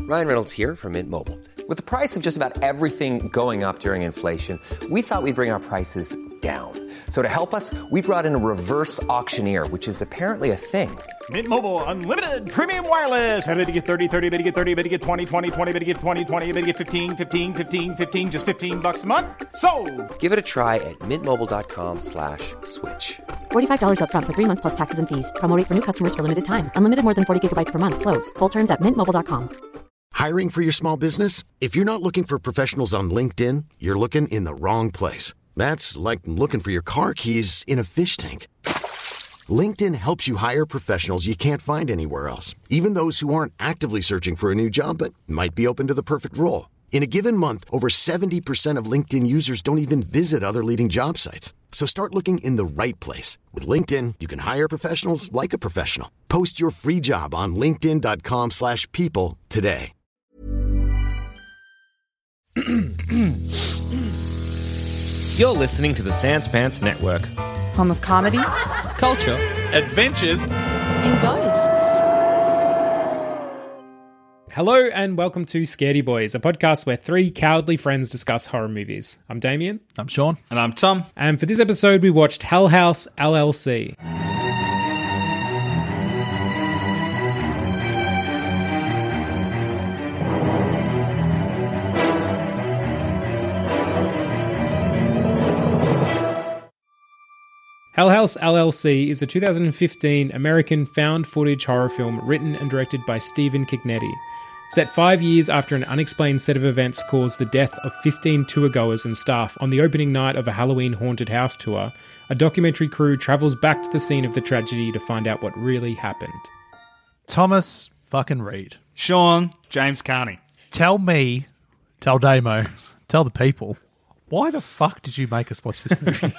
Ryan Reynolds here from Mint Mobile. With the price of just about everything going up during inflation, we thought we'd bring our prices down. So to help us, we brought in a reverse auctioneer, which is apparently a thing. Mint Mobile Unlimited Premium Wireless. How to get 30, 30, bit to get 30, bit to get 20, 20, 20, bit to get 20, 20, bit to get 15, 15, 15, 15, just $15 a month? Sold! Give it a try at mintmobile.com/switch. $45 up front for 3 months plus taxes and fees. Promo rate for new customers for limited time. Unlimited more than 40 gigabytes per month. Slows full terms at mintmobile.com. Hiring for your small business? If you're not looking for professionals on LinkedIn, you're looking in the wrong place. That's like looking for your car keys in a fish tank. LinkedIn helps you hire professionals you can't find anywhere else, even those who aren't actively searching for a new job but might be open to the perfect role. In a given month, over 70% of LinkedIn users don't even visit other leading job sites. So start looking in the right place. With LinkedIn, you can hire professionals like a professional. Post your free job on linkedin.com/people today. You're listening to the Sans Pants Network. Home of comedy, Culture. Adventures. and ghosts. Hello and welcome to Scaredy Boys, a podcast where three cowardly friends discuss horror movies. I'm Damien. I'm Sean. And I'm Tom. And for this episode, we watched Hell House LLC. Hell House LLC is a 2015 American found footage horror film written and directed by Stephen Cignetti. Set 5 years after an unexplained set of events caused the death of 15 tourgoers and staff on the opening night of a Halloween haunted house tour, a documentary crew travels back to the scene of the tragedy to find out what really happened. Thomas fucking Reed. Sean. James Carney. Tell Damo, tell the people, why the fuck did you make us watch this movie?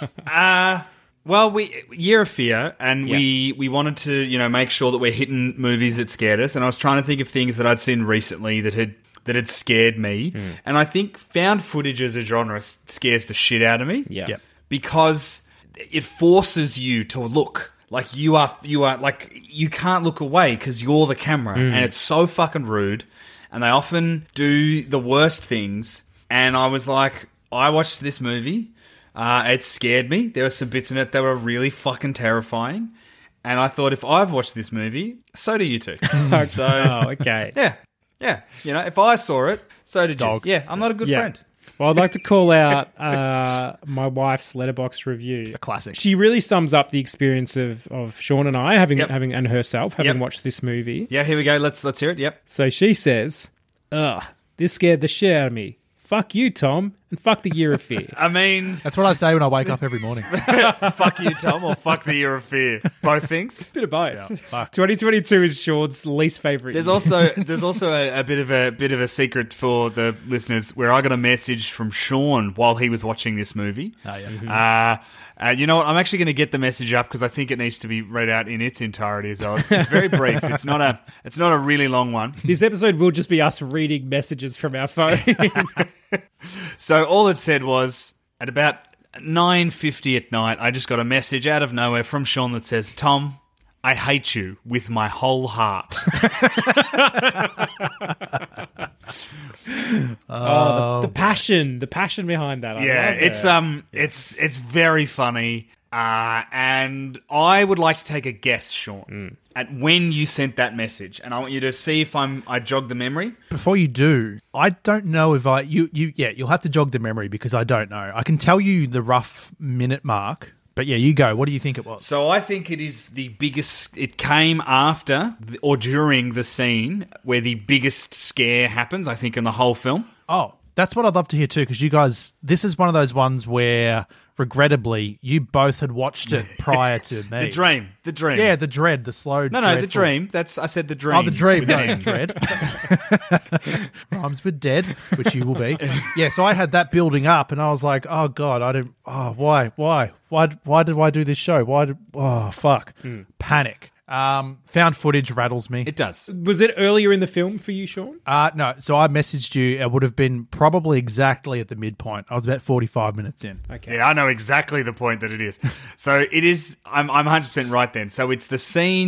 Well, Year of Fear, and we wanted to, make sure that we're hitting movies that scared us. And I was trying to think of things that I'd seen recently that had scared me. And I think found footage as a genre scares the shit out of me. Yeah. Because it forces you to look like you are like you can't look away because you're the camera, and it's so fucking rude. And they often do the worst things. And I was like, I watched this movie. It scared me. There were some bits in it that were really fucking terrifying. And I thought, if I've watched this movie, so do you two. Okay. Yeah. If I saw it, so did Dog. you. Yeah, I'm not a good friend. Well, I'd like to call out my wife's Letterboxd review. A classic. She really sums up the experience of Sean and I having and herself having Yep. watched this movie. Yeah, here we go. Let's hear it. Yep. So she says, "Ugh, this scared the shit out of me. Fuck you, Tom, and fuck the Year of Fear." I mean, That's what I say when I wake up every morning. fuck you, Tom, or fuck the Year of Fear. Both things. Bit of both. 2022 is Sean's least favorite. There's also a bit of a secret for the listeners where I got a message from Sean while he was watching this movie. Oh, yeah. You know what? I'm actually going to get the message up because I think it needs to be read out in its entirety as well. It's very brief. It's not a really long one. This episode will just be us reading messages from our phone. So all it said was, at about 9:50 at night, I just got a message out of nowhere from Sean that says, "Tom, I hate you with my whole heart." The passion behind that. I love it. It's very funny. And I would like to take a guess, Sean, at when you sent that message, and I want you to see if I jog the memory. Before you do, I don't know if you'll have to jog the memory because I don't know. I can tell you the rough minute mark, but yeah, you go. What do you think it was? So I think it is the biggest. It came after or during the scene where the biggest scare happens, I think, in the whole film. Oh, that's what I'd love to hear too, because you guys, this is one of those ones where, regrettably, you both had watched it prior to me. The dream. Yeah, the dread, the slow. No, the dream. I said the dream. Oh, the dream. With No, M. dread. Rhymes with dead, which you will be. Yeah, so I had that building up, and I was like, oh god, why did I do this show? Fuck. Panic. Found footage rattles me. It does. Was it earlier in the film for you, Sean? No. So I messaged you. It would have been probably exactly at the midpoint. I was about 45 minutes in. Okay. Yeah, I know exactly the point that it is. So it is. I'm 100% right then. So it's the scene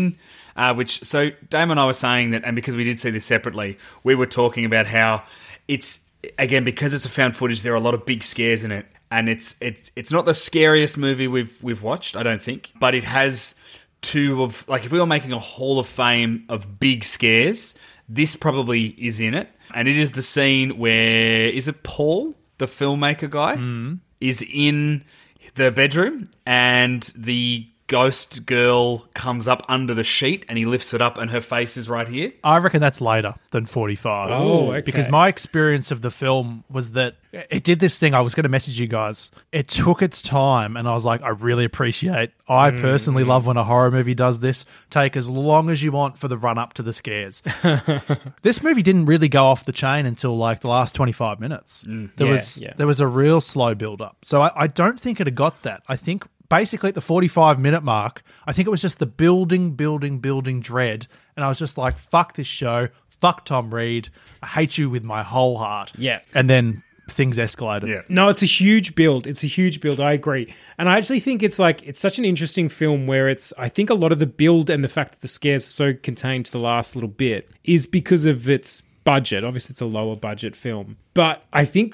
So Damon and I were saying that, and because we did see this separately, we were talking about how it's, again, because it's a found footage, there are a lot of big scares in it. And it's not the scariest movie we've watched, I don't think, but it has two of, like, if we were making a Hall of Fame of big scares, this probably is in it. And it is the scene where, is it Paul, the filmmaker guy, is in the bedroom and the ghost girl comes up under the sheet and he lifts it up and her face is right here? I reckon that's later than 45. Oh, okay. Because my experience of the film was that it did this thing. I was going to message you guys. It took its time, and I was like, I really appreciate. I personally love when a horror movie does this. Take as long as you want for the run up to the scares. This movie didn't really go off the chain until like the last 25 minutes. There was a real slow build up. So I don't think it had got that. I think basically at the 45-minute mark, I think it was just the building dread. And I was just like, fuck this show. Fuck Tom Reed. I hate you with my whole heart. Yeah. And then things escalated. Yeah. No, it's a huge build. I agree. And I actually think it's such an interesting film where I think a lot of the build and the fact that the scares are so contained to the last little bit is because of its budget. Obviously, it's a lower budget film. But I think,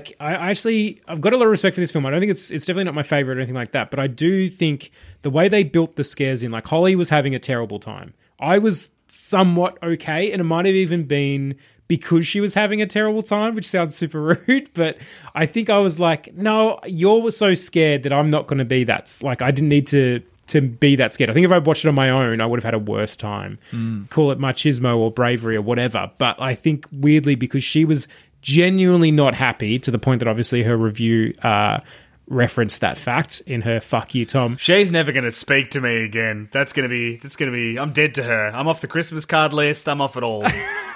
I've got a lot of respect for this film. I don't think it's definitely not my favorite or anything like that. But I do think the way they built the scares in, like, Holly was having a terrible time. I was somewhat okay, and it might have even been because she was having a terrible time, which sounds super rude, but I think I was like, no, you're so scared that I'm not going to be that. Like, I didn't need to be that scared. I think if I watched it on my own, I would have had a worse time. Call it machismo or bravery or whatever. But I think weirdly, because she was genuinely not happy, to the point that obviously her review referenced that fact in her "fuck you, Tom." She's never going to speak to me again. That's going to be. I'm dead to her. I'm off the Christmas card list. I'm off it all.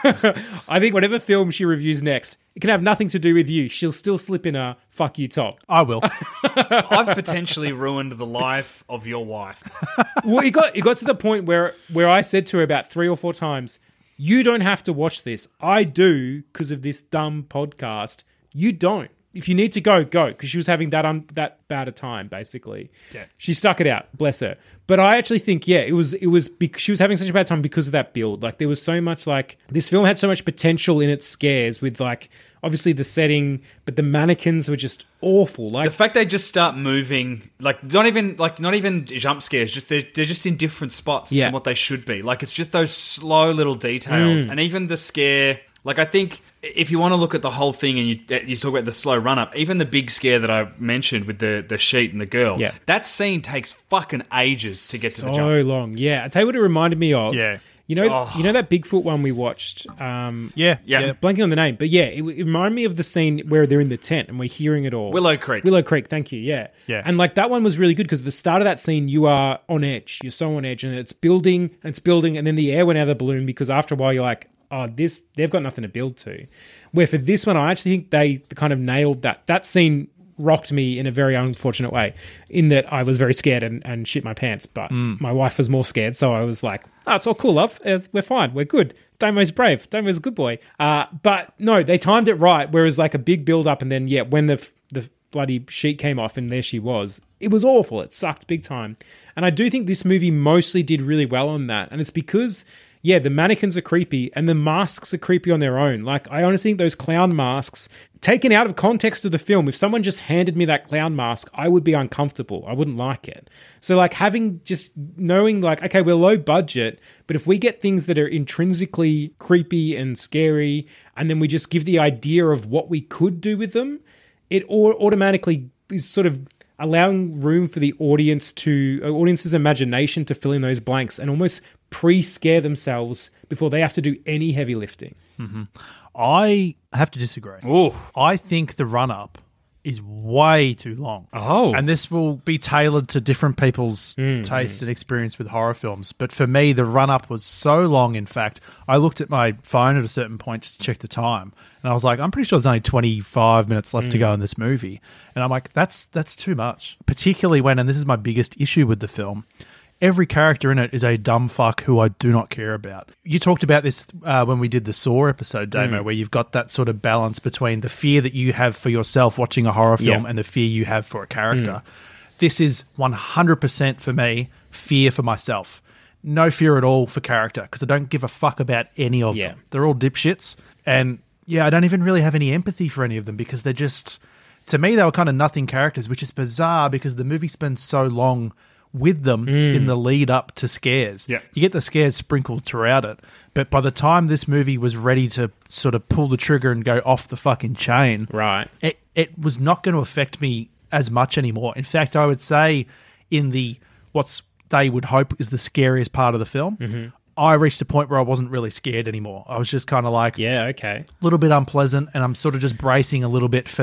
I think whatever film she reviews next, it can have nothing to do with you. She'll still slip in a "fuck you, Tom." I will. I've potentially ruined the life of your wife. Well, it got to the point where I said to her about 3 or 4 times, "You don't have to watch this. I do because of this dumb podcast. You don't. If you need to go, because she was having that bad a time, basically. Yeah. She stuck it out, bless her. But I actually think, it was because she was having such a bad time because of that build. Like, there was so much, like, this film had so much potential in its scares with, like, obviously the setting, but the mannequins were just awful. Like, the fact they just start moving, not even jump scares, just they're just in different spots from what they should be. Like, it's just those slow little details, and even the scare. Like, I think if you want to look at the whole thing and you talk about the slow run-up, even the big scare that I mentioned with the sheet and the girl, that scene takes fucking ages to get to the jump. So long, yeah. I'll tell you what it reminded me of. Yeah. You know that Bigfoot one we watched? Yeah. Blanking on the name. But yeah, it reminded me of the scene where they're in the tent and we're hearing it all. Willow Creek, thank you, yeah. And like that one was really good because the start of that scene, you are on edge. You're so on edge and it's building, and then the air went out of the balloon because after a while you're like, oh, they've got nothing to build to. Where for this one, I actually think they kind of nailed that. That scene rocked me in a very unfortunate way in that I was very scared and shit my pants, but my wife was more scared, so I was like, oh, it's all cool, love. We're fine. We're good. Damo's brave. Damo's a good boy. But no, they timed it right, whereas like a big build-up and then, when the bloody sheet came off and there she was, it was awful. It sucked big time. And I do think this movie mostly did really well on that, and it's because... yeah, the mannequins are creepy and the masks are creepy on their own. Like, I honestly think those clown masks, taken out of context of the film, if someone just handed me that clown mask, I would be uncomfortable. I wouldn't like it. So, like, knowing, like, okay, we're low budget, but if we get things that are intrinsically creepy and scary, and then we just give the idea of what we could do with them, it automatically is sort of allowing room for the audience's imagination to fill in those blanks and almost pre-scare themselves before they have to do any heavy lifting. Mm-hmm. I have to disagree. Ooh. I think the run-up is way too long. Oh. And this will be tailored to different people's taste and experience with horror films. But for me, the run-up was so long, in fact, I looked at my phone at a certain point just to check the time. And I was like, I'm pretty sure there's only 25 minutes left to go in this movie. And I'm like, that's too much. Particularly when, and this is my biggest issue with the film, every character in it is a dumb fuck who I do not care about. You talked about this when we did the Saw episode, Damo, where you've got that sort of balance between the fear that you have for yourself watching a horror film and the fear you have for a character. This is 100% for me, fear for myself. no fear at all for character because I don't give a fuck about any of them. They're all dipshits. And yeah, I don't even really have any empathy for any of them because they're just, to me, they were kind of nothing characters, which is bizarre because the movie spends so long with them in the lead up to scares. Yeah. You get the scares sprinkled throughout it. But by the time this movie was ready to sort of pull the trigger and go off the fucking chain, right, it was not going to affect me as much anymore. In fact, I would say in the what's they would hope is the scariest part of the film, I reached a point where I wasn't really scared anymore. I was just kind of like, okay, a little bit unpleasant, and I'm sort of just bracing a little bit for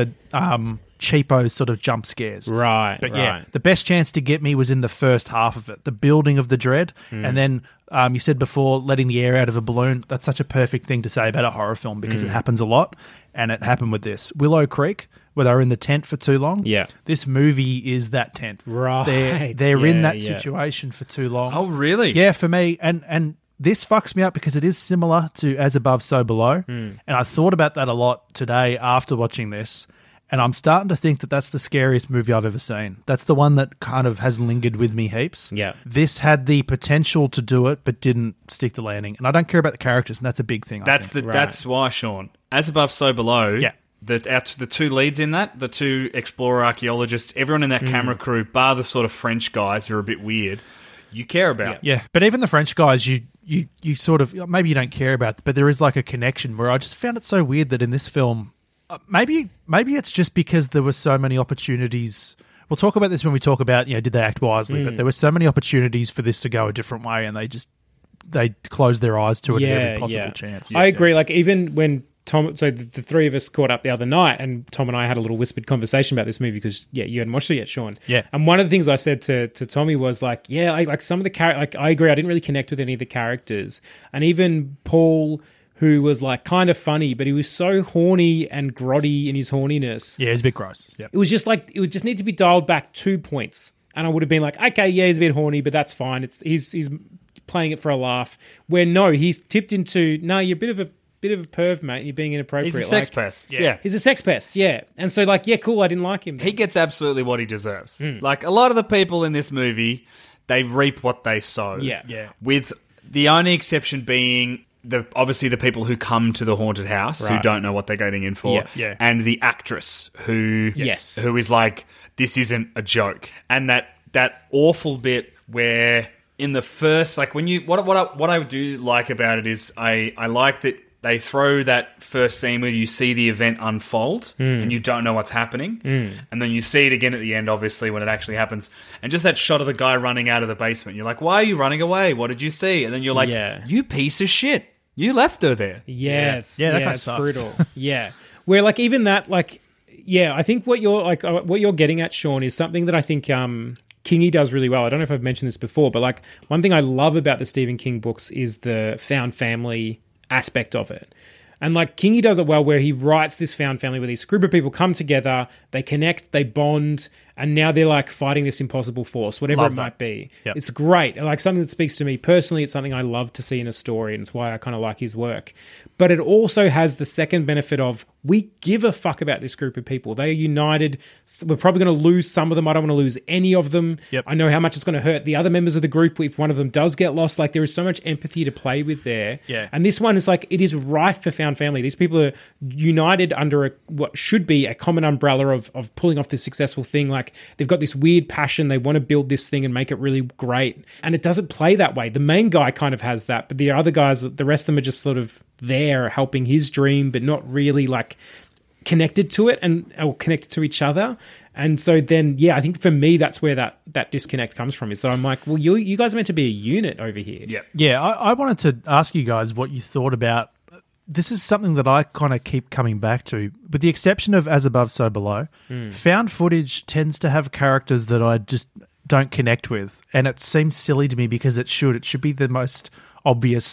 cheapo sort of jump scares. Right, But yeah, the best chance to get me was in the first half of it, the building of the dread, and then you said before letting the air out of a balloon. That's such a perfect thing to say about a horror film because it happens a lot, and it happened with this. Willow Creek, where they were in the tent for too long. Yeah. This movie is that tent. Right. They're in that situation for too long. Oh, really? Yeah, for me. And this fucks me up because it is similar to As Above, So Below. And I thought about that a lot today after watching this. And I'm starting to think that that's the scariest movie I've ever seen. That's the one that kind of has lingered with me heaps. Yeah. This had the potential to do it, but didn't stick the landing. And I don't care about the characters, and that's a big thing. That's why, Sean. As Above, So Below. Yeah. The two leads in that, the two explorer archaeologists, everyone in that camera crew, bar the sort of French guys who are a bit weird, you care about. Yeah, but even the French guys, you sort of, maybe you don't care about, but there is like a connection where I just found it so weird that in this film, maybe it's just because there were so many opportunities. We'll talk about this when we talk about, did they act wisely, but there were so many opportunities for this to go a different way and they closed their eyes to it at every possible chance. I agree. Like even when Tom, so the three of us caught up the other night, and Tom and I had a little whispered conversation about this movie because you hadn't watched it yet, Sean. Yeah. And one of the things I said to Tommy was like, like some of the I agree, I didn't really connect with any of the characters, and even Paul, who was like kind of funny, but he was so horny and grotty in his horniness. Yeah, he's a bit gross. Yeah. It was just like it would just need to be dialed back 2 points, and I would have been like, okay, yeah, he's a bit horny, but that's fine. He's playing it for a laugh. Where no, he's tipped into you're a bit of a perv, mate. You're being inappropriate. He's a sex pest. Yeah. He's a sex pest, yeah. And so, cool, I didn't like him. He gets absolutely what he deserves. Like, a lot of the people in this movie, they reap what they sow. Yeah. With the only exception being, obviously, the people who come to the haunted house who don't know what they're getting in for. Yeah. And the actress who is like, this isn't a joke. And that awful bit where in the first, like, when you... What I do like about it is I like that they throw that first scene where you see the event unfold and you don't know what's happening. And then you see it again at the end, obviously, when it actually happens. And just that shot of the guy running out of the basement. You're like, why are you running away? What did you see? And then you're like, you piece of shit. You left her there. Yes. Yeah, that kind of it's sucks. brutal. Yeah. Where, like, even that, like... Yeah, I think what you're getting at, Sean, is something that I think... Kingy does really well. I don't know if I've mentioned this before, but like one thing I love about the Stephen King books is the found family aspect of it. And like Kingy does it well where he writes this found family where these group of people come together, they connect, they bond, and now they're like fighting this impossible force, whatever Love it that. might be. Yep. It's great. Like something that speaks to me personally. It's something I love to see in a story, and it's why I kind of like his work. But it also has the second benefit of we give a fuck about this group of people. They are united. We're probably going to lose some of them. I don't want to lose any of them. Yep. I know how much it's going to hurt the other members of the group if one of them does get lost. Like there is so much empathy to play with there. Yeah. And this one is like, it is rife for found family. These people are united under what should be a common umbrella of pulling off this successful thing. Like they've got this weird passion. They want to build this thing and make it really great. And it doesn't play that way. The main guy kind of has that, but the other guys, the rest of them are just sort of there helping his dream, but not really like connected to it or connected to each other. And so then, yeah, I think for me, that's where that disconnect comes from, is that I'm like, well, you guys are meant to be a unit over here. Yeah. Yeah, I wanted to ask you guys what you thought about. This is something that I kind of keep coming back to, with the exception of As Above, So Below. Found footage tends to have characters that I just don't connect with, and it seems silly to me because it should be the most obvious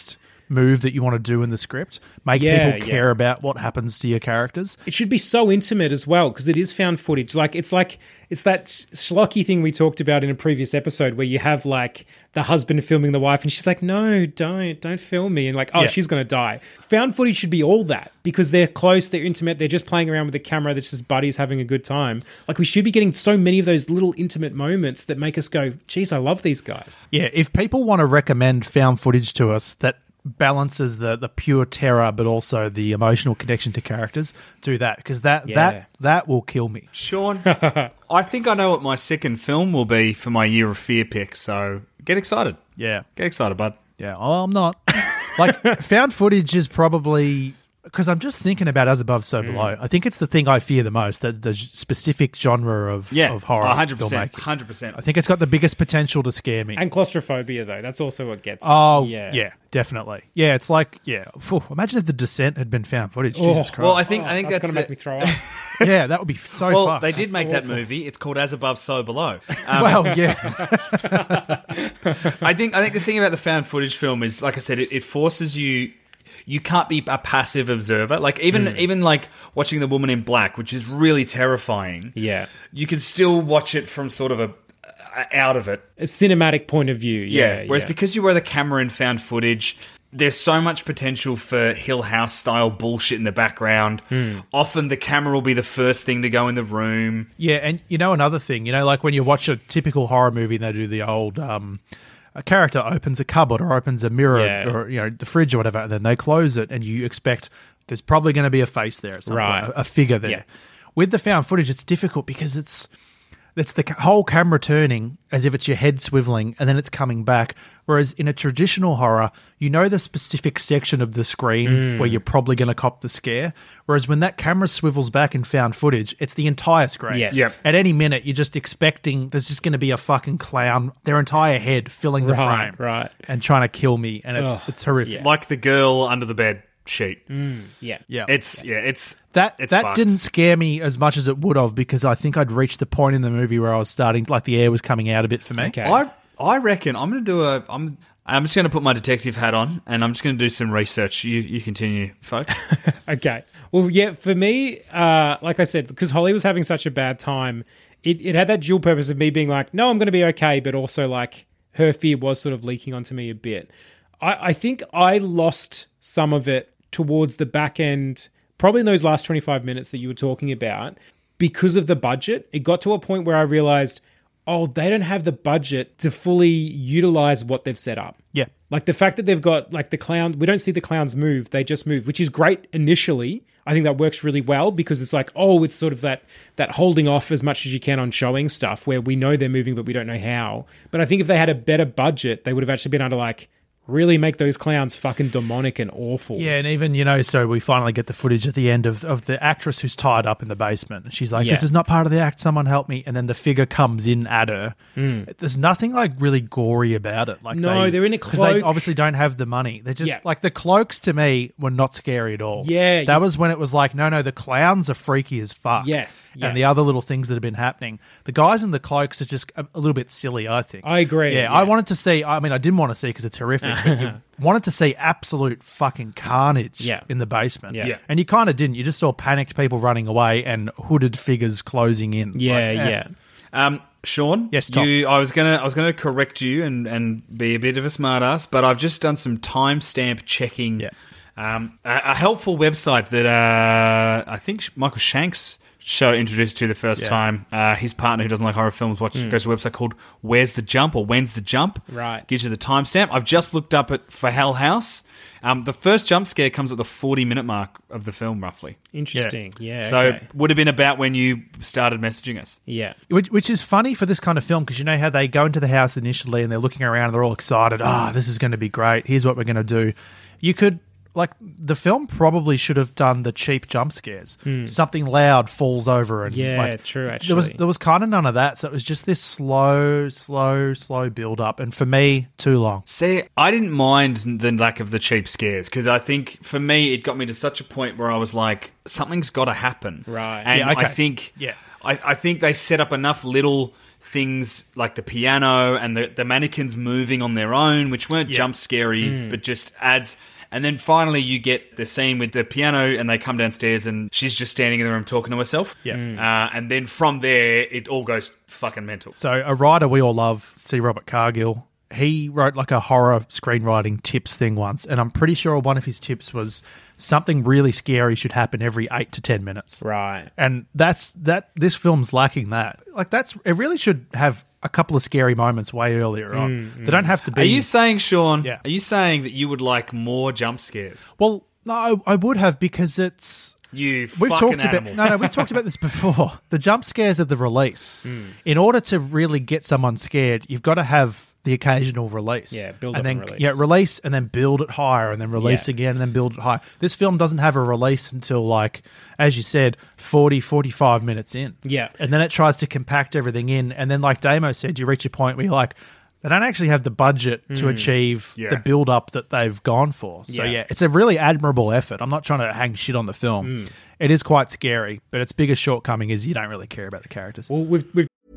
move that you want to do in the script. Make people care about what happens to your characters. It should be so intimate as well, because it is found footage. It's that schlocky thing we talked about in a previous episode where you have like the husband filming the wife and she's like, no, don't film me. And like, she's going to die. Found footage should be all that, because they're close, they're intimate, they're just playing around with the camera, they're just buddies having a good time. Like, we should be getting so many of those little intimate moments that make us go, geez, I love these guys. Yeah, if people want to recommend found footage to us that balances the pure terror but also the emotional connection to characters, do that, because that will kill me. Sean, I think I know what my second film will be for my Year of Fear pick, so get excited. Yeah. Get excited, bud. Yeah, I'm not. Like, found footage is probably... Because I'm just thinking about As Above, So Below. I think it's the thing I fear the most, the specific genre of horror 100%, filmmaking. 100%. I think it's got the biggest potential to scare me. And claustrophobia, though. That's also what gets... Oh, yeah, definitely. Yeah, it's like, imagine if The Descent had been found footage. Jesus Christ. Well, I think that's going to make me throw up. Yeah, that would be so Well, fucked. they did make that movie. It's called As Above, So Below. Well, yeah. I think the thing about the found footage film is, like I said, it forces you... You can't be a passive observer. Like, even like watching The Woman in Black, which is really terrifying. Yeah. You can still watch it from sort of out of it. A cinematic point of view. Yeah. Whereas because you were the camera in found footage, there's so much potential for Hill House style bullshit in the background. Often the camera will be the first thing to go in the room. Yeah, and another thing, like when you watch a typical horror movie and they do the old... a character opens a cupboard or opens a mirror or the fridge or whatever, and then they close it, and you expect there's probably going to be a face there at some point, a figure there. Yeah. With the found footage, it's difficult because it's the whole camera turning as if it's your head swiveling, and then it's coming back. Whereas in a traditional horror, the specific section of the screen where you're probably going to cop the scare. Whereas when that camera swivels back in found footage, it's the entire screen. Yes. Yep. At any minute, you're just expecting there's just going to be a fucking clown, their entire head filling the frame, and trying to kill me, and it's horrific. Yeah. Like the girl under the bed sheet. Yeah. That didn't scare me as much as it would have, because I think I'd reached the point in the movie where I was starting, like the air was coming out a bit for me. Okay. I reckon I'm going to do I'm just going to put my detective hat on, and I'm just going to do some research. You continue, folks. Okay. Well, yeah, for me, like I said, because Holly was having such a bad time, it had that dual purpose of me being like, no, I'm going to be okay, but also like her fear was sort of leaking onto me a bit. I think I lost some of it towards the back end, probably in those last 25 minutes that you were talking about, because of the budget. It got to a point where I realized, they don't have the budget to fully utilize what they've set up. Yeah. Like the fact that they've got like the clown, we don't see the clowns move, they just move, which is great initially. I think that works really well because it's like, it's sort of that holding off as much as you can on showing stuff where we know they're moving, but we don't know how. But I think if they had a better budget, they would have actually been able to like really make those clowns fucking demonic and awful. Yeah, and even, so we finally get the footage at the end of the actress who's tied up in the basement. She's like, this is not part of the act, someone help me. And then the figure comes in at her. There's nothing like really gory about it. Like they're in a cloak. Because they obviously don't have the money. They're just, like the cloaks to me were not scary at all. Yeah. That was when it was like, no, the clowns are freaky as fuck. Yes. Yeah. And the other little things that have been happening. The guys in the cloaks are just a little bit silly, I think. I agree. Yeah, I wanted to see, I didn't want to see because it's horrific. Wanted to see absolute fucking carnage in the basement. Yeah. And you kind of didn't. You just saw panicked people running away and hooded figures closing in. Sean, yes, Tom. I was gonna correct you and be a bit of a smartass, but I've just done some timestamp checking. Yeah. A helpful website that I think Michael Shanks introduced to the first time. His partner who doesn't like horror films goes to a website called Where's the Jump or When's the Jump. Right. Gives you the timestamp. I've just looked up it for Hell House. The first jump scare comes at the 40-minute mark of the film, roughly. Interesting. Yeah. So it would have been about when you started messaging us. Yeah. Which is funny for this kind of film because you know how they go into the house initially and they're looking around and they're all excited. This is going to be great. Here's what we're going to do. You could... Like, the film probably should have done the cheap jump scares. Something loud falls over. And true, actually. There was kind of none of that, so it was just this slow build-up. And for me, too long. See, I didn't mind the lack of the cheap scares, because I think, for me, it got me to such a point where I was like, something's got to happen. Right. And I think I think they set up enough little... things like the piano and the mannequins moving on their own, which weren't jump scary, but just adds. And then finally you get the scene with the piano and they come downstairs and she's just standing in the room talking to herself. Yeah. And then from there, it all goes fucking mental. So a writer we all love, C. Robert Cargill, he wrote like a horror screenwriting tips thing once, and I'm pretty sure one of his tips was something really scary should happen every 8 to 10 minutes. Right. And this film's lacking that. Like it really should have a couple of scary moments way earlier on. They don't have to be. Are you saying, Sean, Yeah. are you saying that you would like more jump scares? Well, no, I would have, because it's You we've fucking talked animal. about we've talked about this before. The jump scares of the release. In order to really get someone scared, you've got to have the occasional release. Yeah, build and up then and release. Yeah, release and then build it higher, and then release Yeah. again and then build it higher. This film doesn't have a release until, like, as you said, 40, 45 minutes in. Yeah. And then it tries to compact everything in, and then, like Damo said, you reach a point where you're like, they don't actually have the budget to achieve the build-up that they've gone for. So, Yeah. it's a really admirable effort. I'm not trying to hang shit on the film. It is quite scary, but its biggest shortcoming is you don't really care about the characters. Well, we've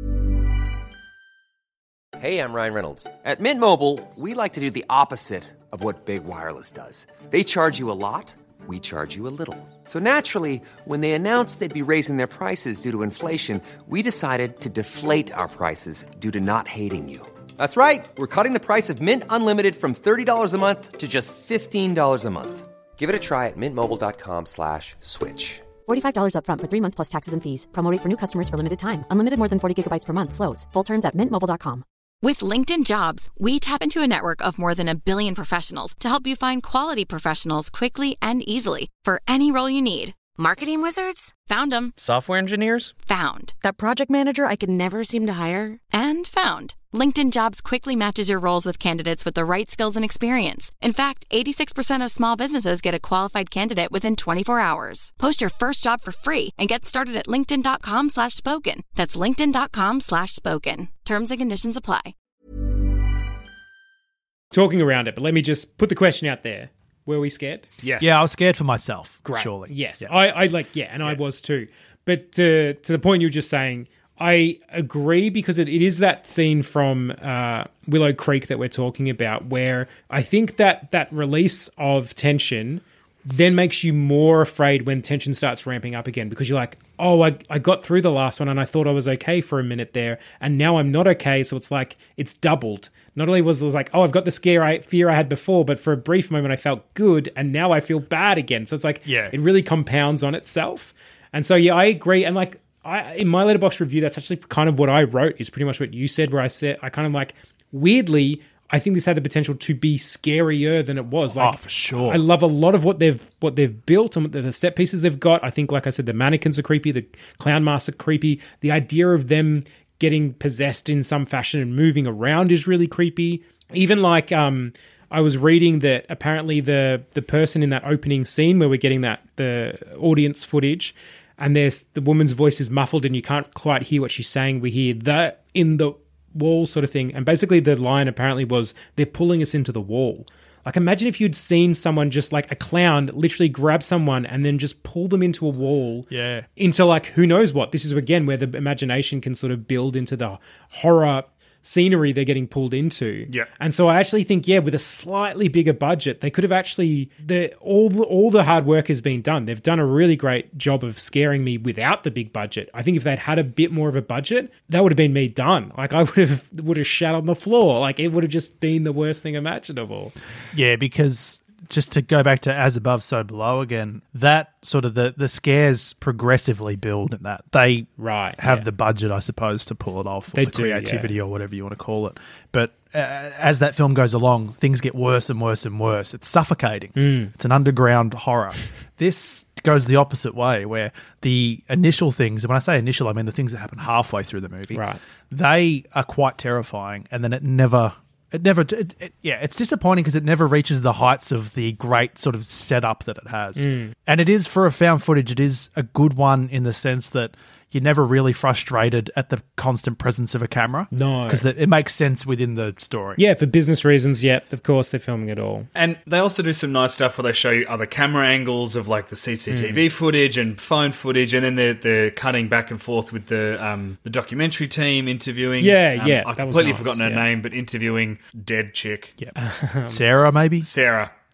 Hey, I'm Ryan Reynolds. At Mint Mobile, we like to do the opposite of what Big Wireless does. They charge you a lot, we charge you a little. So naturally, when they announced they'd be raising their prices due to inflation, we decided to deflate our prices due to not hating you. That's right. We're cutting the price of Mint Unlimited from $30 a month to just $15 a month. Give it a try at mintmobile.com/switch. $45 up front for 3 months plus taxes and fees. Promo rate for new customers for limited time. Unlimited more than 40 gigabytes per month. Slows full terms at mintmobile.com. With LinkedIn Jobs, we tap into a network of more than 1 billion professionals to help you find quality professionals quickly and easily for any role you need. Marketing wizards? Found them. Software engineers? Found. That project manager I could never seem to hire? And found. LinkedIn Jobs quickly matches your roles with candidates with the right skills and experience. In fact, 86% of small businesses get a qualified candidate within 24 hours. Post your first job for free and get started at linkedin.com/spoken. That's linkedin.com/spoken. Terms and conditions apply. talking around it, but let me just put the question out there. Were we scared? Yes. Yeah, I was scared for myself, Great. surely. Yes. Yeah. I was too. But to the point you were just saying, I agree, because it is that scene from Willow Creek that we're talking about, where I think that release of tension then makes you more afraid when tension starts ramping up again, because you're like, oh, I got through the last one and I thought I was okay for a minute there, and now I'm not okay. So it's like it's doubled. Not only was it like, oh, I've got the fear I had before, but for a brief moment I felt good, and now I feel bad again. So it's like, it really compounds on itself. And so, yeah, I agree. And like, in my Letterboxd review, that's actually kind of what I wrote, is pretty much what you said, where I said, I kind of like, weirdly, I think this had the potential to be scarier than it was. Like, for sure. I love a lot of what they've built and the set pieces they've got. I think, like I said, the mannequins are creepy, the clown masks are creepy. The idea of them getting possessed in some fashion and moving around is really creepy. Even like, I was reading that apparently the person in that opening scene where we're getting the audience footage, and the woman's voice is muffled and you can't quite hear what she's saying. We hear the in the wall sort of thing. And basically the line apparently was, they're pulling us into the wall. Like, imagine if you'd seen someone, just like a clown, literally grab someone and then just pull them into a wall. Yeah. Into like, who knows what. This is, again, where the imagination can sort of build into the horror scenery they're getting pulled into. Yeah. And so I actually think, with a slightly bigger budget, they could have actually, all the hard work has been done. They've done a really great job of scaring me without the big budget. I think if they'd had a bit more of a budget, that would have been me done. Like, I would have shat on the floor. Like, it would have just been the worst thing imaginable. Yeah, because just to go back to As Above, So Below again, that sort of the scares progressively build in that. They have the budget, I suppose, to pull it off, or They the do, creativity or whatever you want to call it. But as that film goes along, things get worse and worse and worse. It's suffocating. It's an underground horror. This goes the opposite way, where the initial things, and when I say initial, I mean the things that happen halfway through the movie, they are quite terrifying, and then it's disappointing because it never reaches the heights of the great sort of setup that it has. And it is, for a found footage, it is a good one in the sense that you're never really frustrated at the constant presence of a camera. No. Because it makes sense within the story. Yeah, for business reasons, of course they're filming it all. And they also do some nice stuff where they show you other camera angles of like the CCTV footage and phone footage, and then they're cutting back and forth with the documentary team interviewing. I've completely forgotten her name, but interviewing dead chick. Sarah, maybe? Sarah.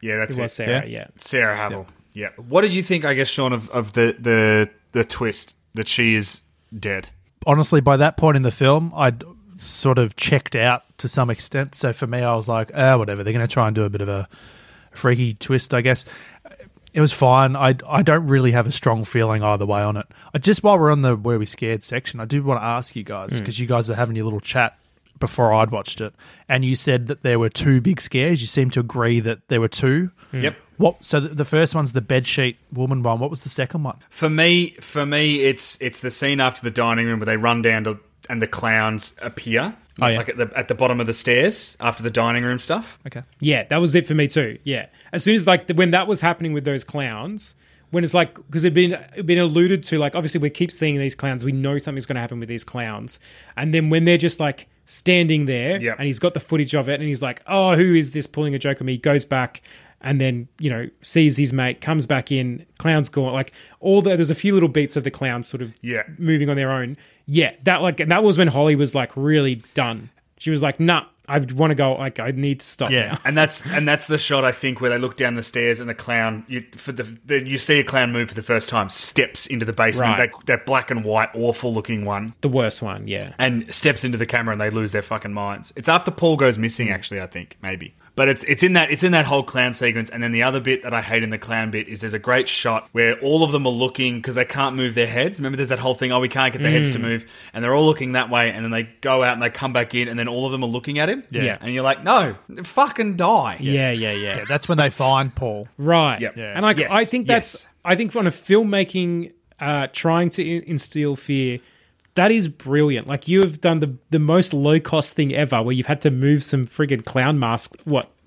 Yeah, that's It was Sarah, yeah. Sarah Havel. Yeah. What did you think, I guess, Sean, of the twist that she is dead? Honestly, by that point in the film, I'd sort of checked out to some extent. So for me, I was like, whatever. They're going to try and do a bit of a freaky twist, I guess. It was fine. I don't really have a strong feeling either way on it. Just while we're on the Were We Scared section, I do want to ask you guys, because you guys were having your little chat before I'd watched it, and you said that there were two big scares. You seem to agree that there were two. Yep. So the first one's the bedsheet woman one. What was the second one? For me, it's the scene after the dining room where they run down and the clowns appear. It's like at the bottom of the stairs after the dining room stuff. Okay. Yeah, that was it for me too. Yeah. As soon as when that was happening with those clowns, when it's like, because it'd been alluded to, like, obviously we keep seeing these clowns, we know something's going to happen with these clowns, and then when they're just like standing there, and he's got the footage of it, and he's like, oh, who is this pulling a joke on me? He goes back and then, sees his mate, comes back in, clown's gone. Like, there's a few little beats of the clowns sort of moving on their own. Yeah, that was when Holly was like really done. She was like, nah, I want to go. Like, I need to stop now. And that's the shot, I think, where they look down the stairs and the clown. You see a clown move for the first time, steps into the basement. Right. That black and white, awful looking one, the worst one, yeah. And steps into the camera, and they lose their fucking minds. It's after Paul goes missing, actually. I think maybe. But it's in that whole clown sequence. And then the other bit that I hate in the clown bit is there's a great shot where all of them are looking because they can't move their heads. Remember, there's that whole thing, we can't get the heads to move. And they're all looking that way. And then they go out and they come back in and then all of them are looking at him. Yeah. And you're like, no, fucking die. Yeah. That's when they find Paul. Right. Yep. Yeah. And I think I think on a filmmaking trying to instill fear, that is brilliant. Like, you have done the most low-cost thing ever, where you've had to move some friggin' clown mask,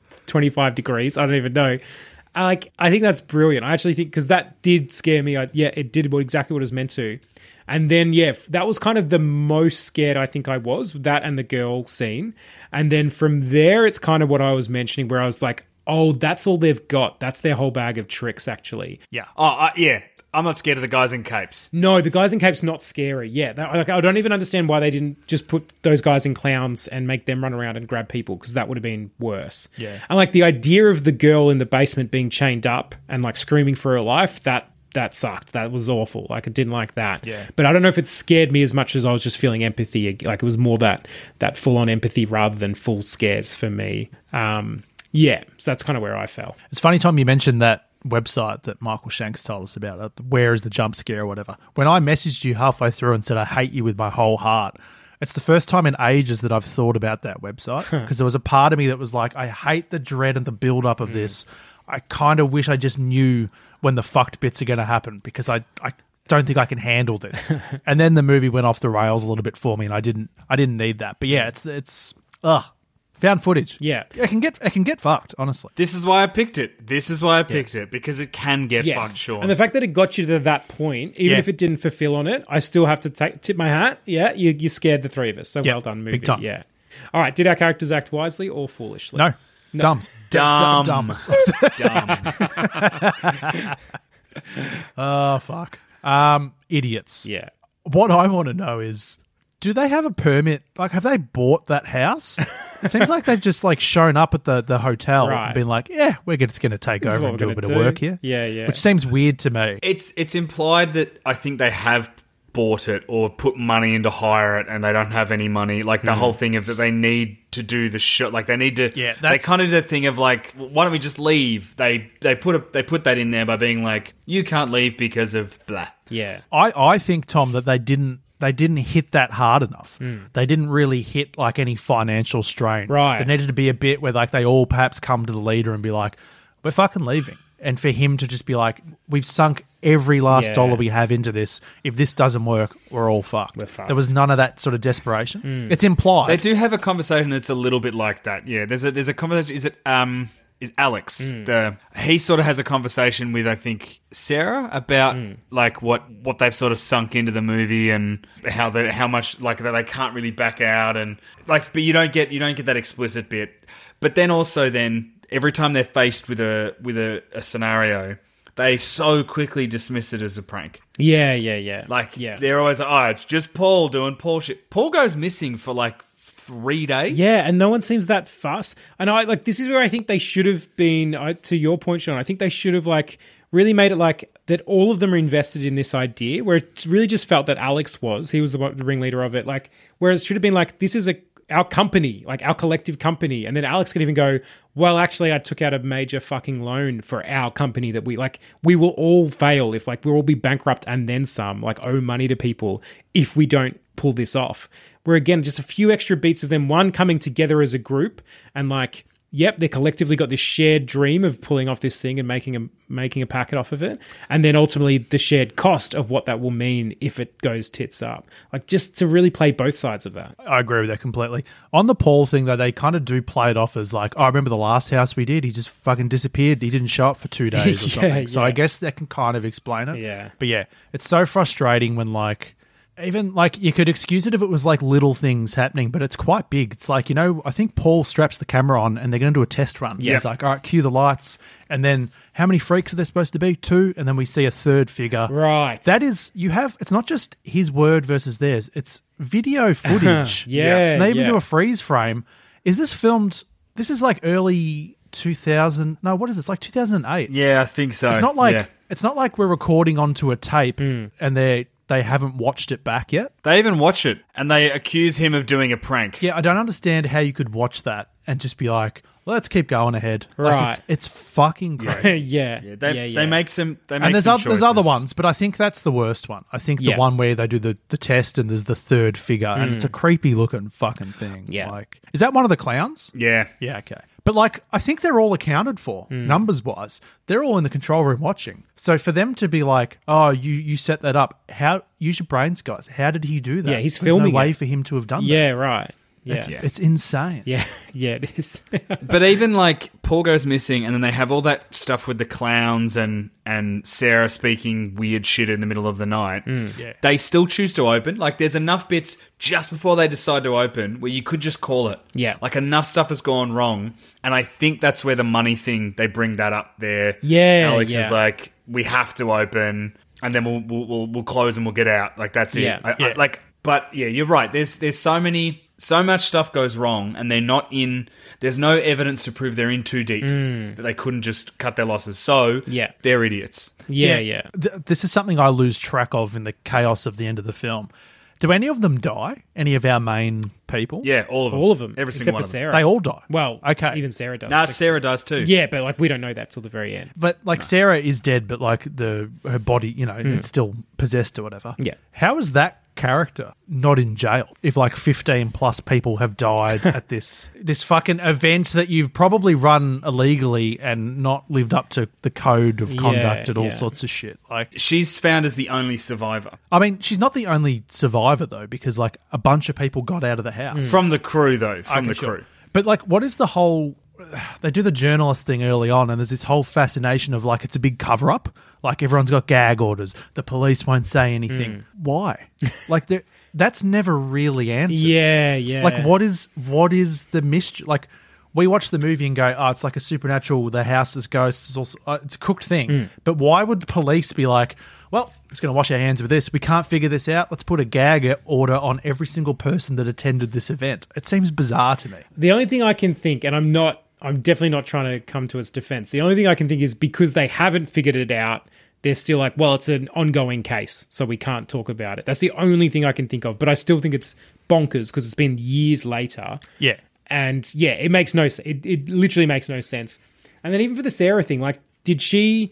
25 degrees? I don't even know. I think that's brilliant. I actually think, because that did scare me. It did exactly what it was meant to. And then, that was kind of the most scared I think I was, that and the girl scene. And then from there, it's kind of what I was mentioning, where I was like, oh, that's all they've got. That's their whole bag of tricks, actually. Yeah. I'm not scared of the guys in capes. No, the guys in capes not scary. Yeah, I don't even understand why they didn't just put those guys in clowns and make them run around and grab people, because that would have been worse. Yeah. And like the idea of the girl in the basement being chained up and like screaming for her life, that sucked. That was awful. Like, I didn't like that. Yeah. But I don't know if it scared me as much as I was just feeling empathy. Like, it was more that full-on empathy rather than full scares for me. So that's kind of where I fell. It's funny, Tom, you mentioned that website that Michael Shanks told us about, where is the jump scare or whatever. When I messaged you halfway through and said I hate you with my whole heart, it's the first time in ages that I've thought about that website, because there was a part of me that was like, I hate the dread and the build-up of this. I kind of wish I just knew when the fucked bits are going to happen, because I don't think I can handle this. And then the movie went off the rails a little bit for me, and I didn't need that. But yeah, it's found footage. Yeah. It can get fucked, honestly. This is why I picked it. Because it can get fucked, Sean. And the fact that it got you to that point, even if it didn't fulfill on it, I still have to tip my hat. Yeah, you scared the three of us. So well done, movie. Big time. Yeah. All right, did our characters act wisely or foolishly? No. Dumbs. Dumbs. Oh, fuck. Idiots. Yeah. What I want to know is, do they have a permit? Like, have they bought that house? It seems like they've just like shown up at the hotel and been like, yeah, we're just going to take This is over what and do we're a bit gonna of do. work here. Yeah. Which seems weird to me. It's implied that I think they have bought it or put money in to hire it, and they don't have any money. Like, the whole thing of that they need to do the show. Like, they need to. Yeah, they kind of do that thing of like, why don't we just leave? They put that in there by being like, you can't leave because of blah. Yeah. I think, Tom, that they didn't hit that hard enough. They didn't really hit like any financial strain. Right. There needed to be a bit where like they all perhaps come to the leader and be like, we're fucking leaving. And for him to just be like, we've sunk every last dollar we have into this. If this doesn't work, we're all fucked. We're fucked. There was none of that sort of desperation. It's implied. They do have a conversation that's a little bit like that. Yeah, there's a conversation. Is Alex. He sort of has a conversation with, I think, Sarah about like what they've sort of sunk into the movie and how much like that they can't really back out, and like, but you don't get that explicit bit. But then also every time they're faced with a scenario, they so quickly dismiss it as a prank. Yeah. Like, they're always like, oh, it's just Paul doing Paul shit. Paul goes missing for like 3 days. Yeah, and no one seems that fussed. And this is where I think they should have been, to your point, Sean, I think they should have really made it that all of them are invested in this idea, where it really just felt that Alex he was the ringleader of it. Where it should have been this is our company, our collective company. And then Alex could even go, well, actually, I took out a major fucking loan for our company that we will all fail if we'll all be bankrupt and then some, owe money to people if we don't pull this off. Where again, just a few extra beats of them, one coming together as a group and yep, they collectively got this shared dream of pulling off this thing and making a packet off of it. And then ultimately the shared cost of what that will mean if it goes tits up. Just to really play both sides of that. I agree with that completely. On the Paul thing, though, they kind of do play it off as I remember the last house we did, he just fucking disappeared. He didn't show up for 2 days or something. So I guess that can kind of explain it. Yeah. But yeah, it's so frustrating when even you could excuse it if it was little things happening, but it's quite big. It's I think Paul straps the camera on and they're going to do a test run. Yeah. He's all right, cue the lights. And then how many freaks are there supposed to be? 2. And then we see a third figure. Right. That is, it's not just his word versus theirs. It's video footage. Yeah. And they even do a freeze frame. Is this filmed? This is early 2000. No, what is it? It's 2008. Yeah, I think so. It's not it's not like we're recording onto a tape and they haven't watched it back yet. They even watch it, and they accuse him of doing a prank. Yeah, I don't understand how you could watch that and just be let's keep going ahead. Right. It's fucking great. Yeah. They make some. They make and there's some there's other ones, but I think that's the worst one. I think the one where they do the test and there's the third figure, and it's a creepy looking fucking thing. Yeah. Is that one of the clowns? Yeah. Yeah, okay. But I think they're all accounted for, numbers wise. They're all in the control room watching. So for them to be oh, you set that up, use your brains, guys. How did he do that? Yeah, he's There's filming no way it. for him to have done that. Yeah, right. Yeah. It's insane. Yeah, it is. But even Paul goes missing, and then they have all that stuff with the clowns and Sarah speaking weird shit in the middle of the night. They still choose to open. There's enough bits just before they decide to open where you could just call it. Yeah. Enough stuff has gone wrong, and I think that's where the money thing, they bring that up there. Yeah, Alex is we have to open, and then we'll close and we'll get out. That's it. Yeah. But yeah, you're right. There's so much stuff goes wrong, and they're not in. There's no evidence to prove they're in too deep. That they couldn't just cut their losses. So they're idiots. Yeah. This is something I lose track of in the chaos of the end of the film. Do any of them die? Any of our main people? Yeah, all of them. All of them. Every except single for one of them. Sarah. They all die. Well, okay. Even Sarah does. Nah, Sarah does too. Yeah, but we don't know that till the very end. But Sarah is dead, but her body, it's still possessed or whatever. Yeah. How is that character not in jail if 15 plus people have died at this fucking event that you've probably run illegally and not lived up to the code of conduct and all sorts of shit? She's found as the only survivor. I mean, she's not the only survivor though, because a bunch of people got out of the house from the crew though. From the crew. But what is the whole? They do the journalist thing early on, and there's this whole fascination of it's a big cover up. Everyone's got gag orders. The police won't say anything. Why? That's never really answered. Yeah. What is the mystery? We watch the movie and go, oh, it's a supernatural. The house is ghosts. It's also it's a cooked thing. But why would police be well, we're just going to wash our hands with this. We can't figure this out. Let's put a gag order on every single person that attended this event. It seems bizarre to me. The only thing I can think, and I'm definitely not trying to come to its defense. The only thing I can think is because they haven't figured it out, they're still it's an ongoing case, so we can't talk about it. That's the only thing I can think of. But I still think it's bonkers because it's been years later. Yeah. And it makes it literally makes no sense. And then even for the Sarah thing, did she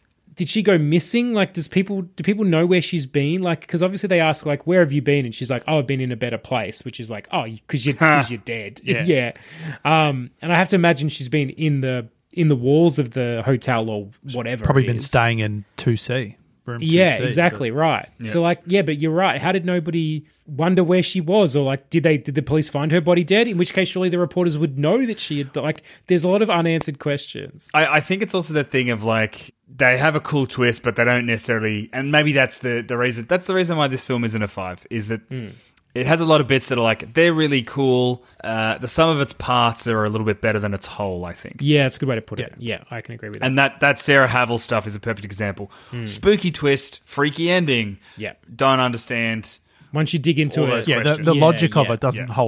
go missing? Do people know where she's been? Because obviously they ask where have you been? And she's oh, I've been in a better place, which is because you're dead. Yeah. And I have to imagine she's been in the walls of the hotel or whatever. Probably been staying in 2C. Room 2C. Yeah, exactly, right. Yeah. So but you're right. How did nobody wonder where she was? Or did the police find her body dead? In which case surely the reporters would know that she had there's a lot of unanswered questions. I think it's also that thing of they have a cool twist, but they don't necessarily, and maybe that's the reason. That's the reason why this film isn't a 5, is that it has a lot of bits that are they're really cool. The sum of its parts are a little bit better than its whole, I think. Yeah, it's a good way to put it. Yeah, I can agree with that. And that Sarah Havel stuff is a perfect example. Spooky twist, freaky ending. Yeah. Don't understand. Once you dig into it. Yeah, the logic of it doesn't hold up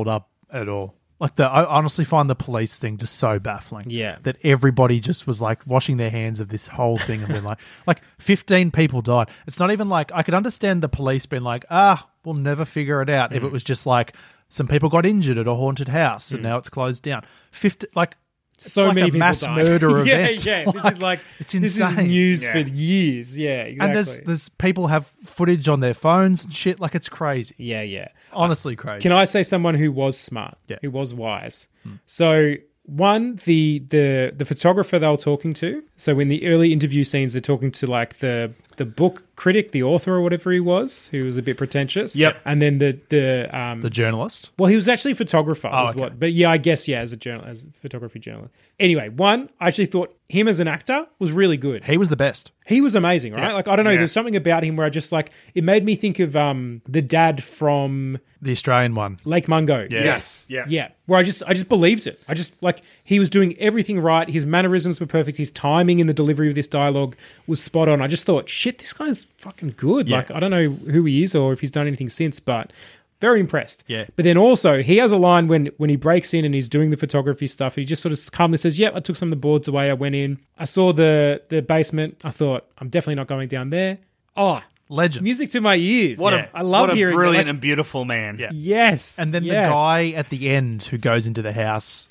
at all. Like I honestly find the police thing just so baffling. Yeah. That everybody just was like washing their hands of this whole thing and being like 15 people died. It's not even like I could understand the police being like, we'll never figure it out if it was just like some people got injured at a haunted house and now it's closed down. 50 it's so like many a people mass died. murder yeah, event. Yeah, This is like it's this insane. is news for years. Yeah, exactly. And there's people have footage on their phones and shit. Like it's crazy. Yeah. Honestly, crazy. Can I say someone who was smart, who was wise? So one, the photographer they were talking to. So in the early interview scenes, they're talking to like the book critic, the author or whatever he was, who was a bit pretentious. Yep. And then the journalist. Well, he was actually a photographer. Okay. But yeah, I guess as a photography journalist. Anyway, one, I actually thought him as an actor was really good. He was the best. He was amazing, right? Yeah. Like I don't know, there's something about him where I just like it made me think of the dad from the Australian one, Lake Mungo. Yeah. Yes. Yeah. Yeah. Where I just believed it. I just like he was doing everything right. His mannerisms were perfect. His timing in the delivery of this dialogue was spot on. I just thought, shit, this guy's fucking good. Yeah. Like I don't know who he is or if he's done anything since, but very impressed. Yeah. But then also he has a line when he breaks in and he's doing the photography stuff. He just sort of calmly says, "Yep, I took some of the boards away. I went in. I saw the basement. I thought I'm definitely not going down there." Oh, legend. Music to my ears. I love hearing brilliant and beautiful man. Yeah. Yes. And then the guy at the end who goes into the house,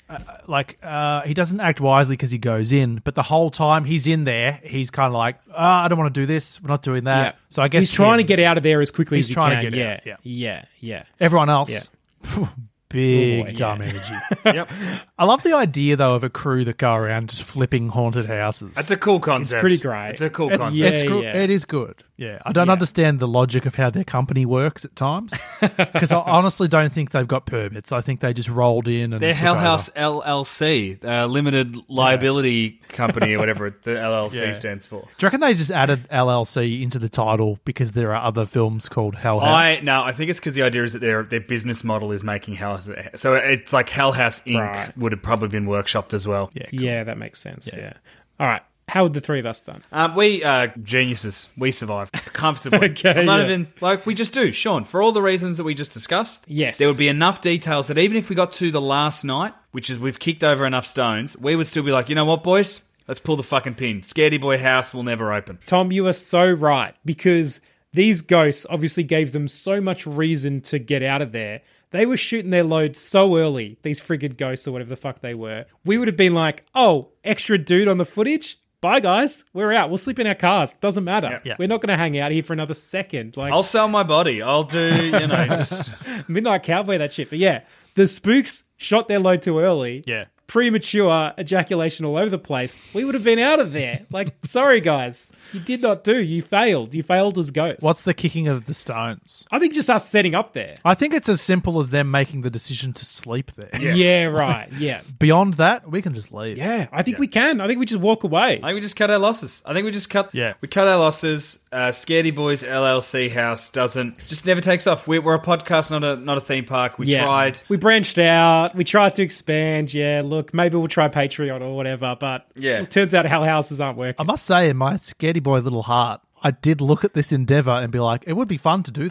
he doesn't act wisely because he goes in, but the whole time he's in there, he's kind of like, I don't want to do this. We're not doing that. Yeah. So I guess he's trying to get out of there as quickly as he trying can. to get out. Yeah. Everyone else, Yeah. big Oh, boy, dumb yeah. energy. Yep. I love the idea, though, of a crew that go around just flipping haunted houses. That's a cool concept. It's pretty great. It's a cool It's- concept. it's cool. yeah. It is good. Yeah. I don't understand the logic of how their company works at times because I honestly don't think they've got permits. I think they just rolled in and They're took Hell over. House LLC, limited liability company or whatever the LLC Yeah. stands for. Do you reckon they just added LLC into the title because there are other films called Hell House? I think it's because the idea is that their business model is making Hell House. So it's like Hell House Inc. Right. would have probably been workshopped as well. Yeah, cool. Yeah, that makes sense. Yeah. All right. How would the three of us done? We geniuses. We survived comfortably. Okay, Not yeah. even like we just do, Sean. For all the reasons that we just discussed, Yes. there would be enough details that even if we got to the last night, which is we've kicked over enough stones, we would still be like, you know what, boys, let's pull the fucking pin. Scaredy Boy house will never open. Tom, you are so right because these ghosts obviously gave them so much reason to get out of there. They were shooting their load so early, these friggin' ghosts or whatever the fuck they were. We would have been like, oh, extra dude on the footage? Bye, guys. We're out. We'll sleep in our cars. Doesn't matter. Yeah. We're not going to hang out here for another second. Like I'll sell my body. I'll do, just Midnight Cowboy, that shit. But yeah, the spooks shot their load too early. Yeah. Premature ejaculation all over the place. We would have been out of there. Like, sorry, guys. You did not do. You failed. You failed as ghosts. What's the kicking of the stones? I think just us setting up there. I think it's as simple as them making the decision to sleep there. Yes. Yeah, right. Yeah. Beyond that, we can just leave. Yeah, I think we can. I think we just walk away. I think we just cut our losses. I think we just cut. Yeah. We cut our losses. Scaredy Boys LLC house just never takes off. We're a podcast, not a theme park. We tried. We branched out. We tried to expand. Yeah, look, maybe we'll try Patreon or whatever. But Yeah. it turns out Hell Houses aren't working. I must say, in my scaredy boy little heart, I did look at this endeavour and be like, it would be fun to do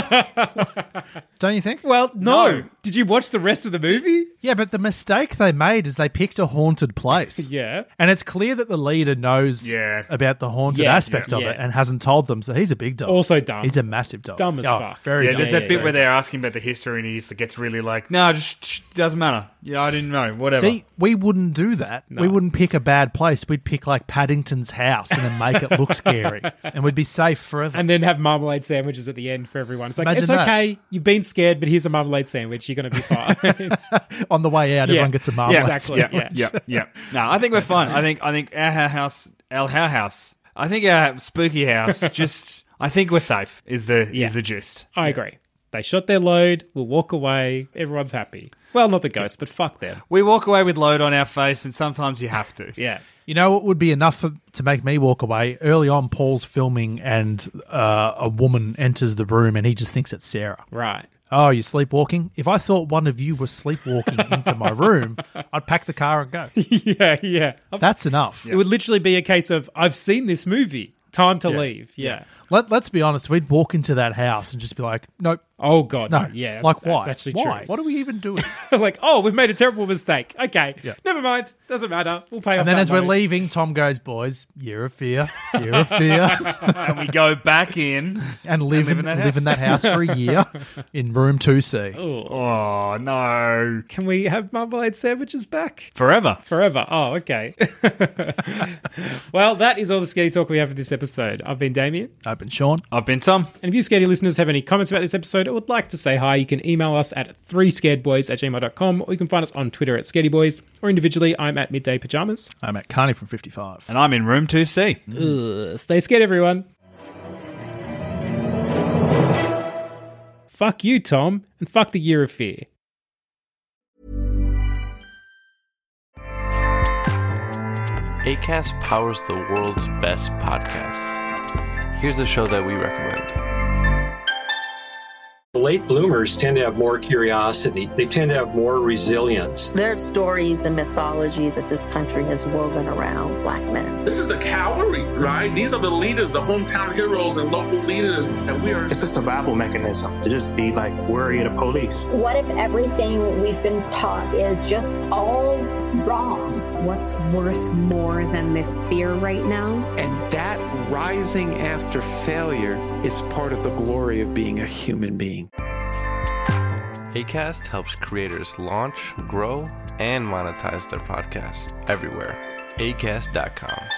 that. Don't you think? Well, no. Did you watch the rest of the movie? Yeah, but the mistake they made is they picked a haunted place. Yeah. And it's clear that the leader knows about the haunted Yes, aspect of yeah. it and hasn't told them. So he's a big dog. Also dumb. He's a massive dog. Dumb as fuck. Very Yeah, dumb. there's that bit yeah. where they're asking about the history and he gets really like, no, just doesn't matter. Yeah, I didn't know. Whatever. See, we wouldn't do that. We wouldn't pick a bad place. We'd pick like Paddington's house and then make it look scary. And we'd be safe forever. And then have marmalade sandwiches at the end for everyone. It's like, Imagine it's that. okay. You've been scared, but here's a marmalade sandwich. You're going to be fine. On the way out, everyone gets a marmalade. Exactly. Yeah. No, I think we're fine. I think our house. I think our spooky house. I think we're safe. Is the gist. I agree. They shot their load. We'll walk away. Everyone's happy. Well, not the ghosts, but fuck them. We walk away with load on our face, and sometimes you have to. Yeah. You know what would be enough to make me walk away? Early on, Paul's filming and a woman enters the room and he just thinks it's Sarah. Right. Oh, you sleepwalking? If I thought one of you was sleepwalking into my room, I'd pack the car and go. Yeah. That's enough. It would literally be a case of, I've seen this movie. Time to leave. Yeah. Let's be honest. We'd walk into that house and just be like, nope. Oh, God. No. Yeah. Like, why? That's actually why? true. What are we even doing? Like, oh, we've made a terrible mistake. Okay. Yeah. Never mind. Doesn't matter. We'll pay off And then that as we're money. leaving, Tom goes, boys, year of fear, year of fear. And we go back in and live in that house for a year in room 2C. Oh, no. Can we have Marmalade sandwiches back? Forever. Forever. Oh, okay. Well, that is all the Scaredy Talk we have for this episode. I've been Damien. I've been Sean. I've been Tom. And if you Scaredy listeners have any comments about this episode or would like to say hi, you can email us at 3scaredboys@gmail.com, or you can find us on Twitter at scaredyboys, or individually, I'm at Midday Pajamas. I'm at Carney from 55. And I'm in room 2C. Ugh, stay scared, everyone. Fuck you, Tom, and fuck the Year of Fear. Acast powers the world's best podcasts. Here's a show that we recommend. Late bloomers tend to have more curiosity. They tend to have more resilience. There are stories and mythology that this country has woven around black men. This is the cavalry, right? These are the leaders, the hometown heroes and local leaders, and we are... It's a survival mechanism to just be like worried of police. What if everything we've been taught is just all wrong? What's worth more than this fear right now? And that rising after failure is part of the glory of being a human being. Acast helps creators launch, grow, and monetize their podcasts everywhere. Acast.com.